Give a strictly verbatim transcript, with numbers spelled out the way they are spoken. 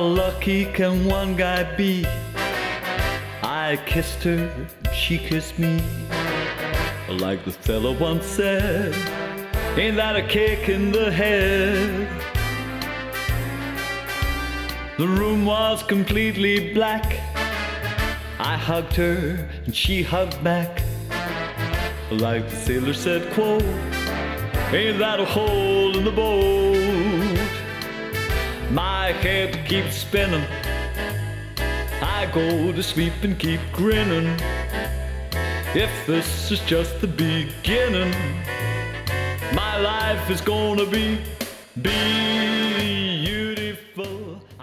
lucky can one guy be? I kissed her, she kissed me. Like the fella once said, ain't that a kick in the head? The room was completely black. I hugged her and she hugged back. Like the sailor said, quote, ain't that a hole in the boat? My head keeps spinning. I go to sleep and keep grinning. If this is just the beginning, my life is gonna be beautiful.